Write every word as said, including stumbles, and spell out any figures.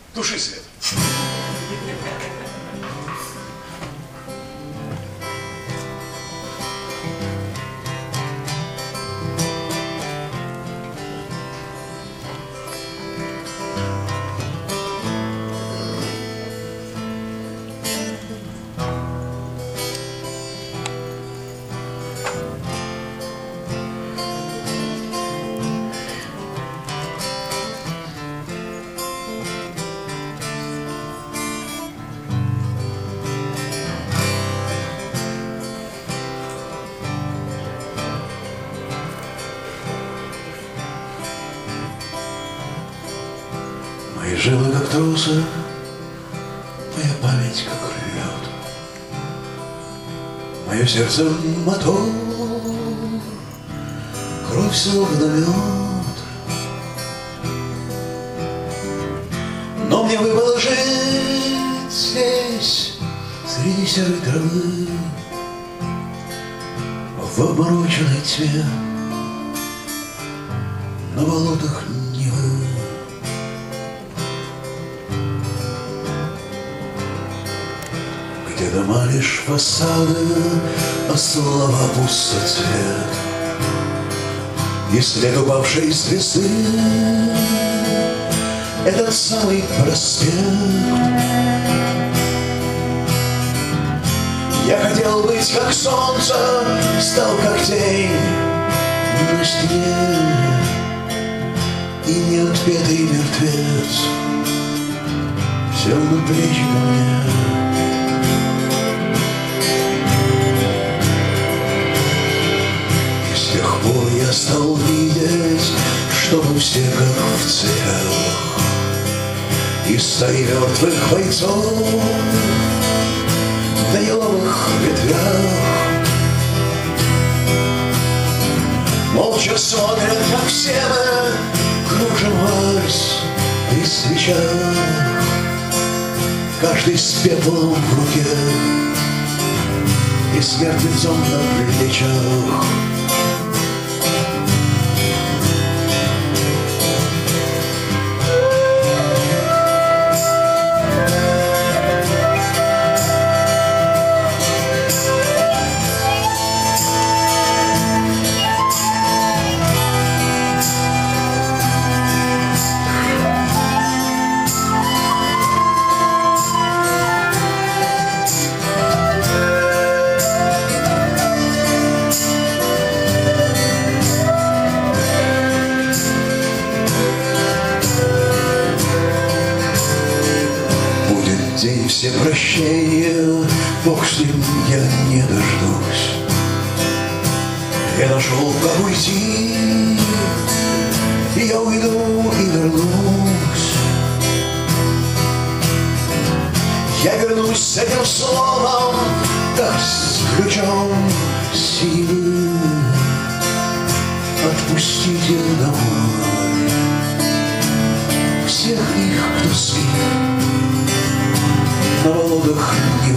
Туши свет. Мои жилы как трусы, моя память как лед, мое сердце мотор, кровь словно мед. Но мне выпало жить здесь, среди серой травы, в обмороченной тьме, на болотах Невы. Где дома лишь фасады, а слова пустоцвет. И след упавшей звезды — этот самый проспект. Я хотел быть как солнце, стал как тень на стене, и неотпетый мертвец сел на плечи ко мне. С тех пор я стал видеть, что мы все как в цепях, и стаи мертвых бойцов на еловых ветвях молча смотрят, как все мы кружим вальс при свечах, каждый с пеплом в руке и с мертвецом на плечах. День все прощения, Бог с ним, я не дождусь. Я нашел, как уйти, и я уйду и вернусь. Я вернусь с этим словом, как с ключом силы. Отпустите домой всех их, кто спит на болотах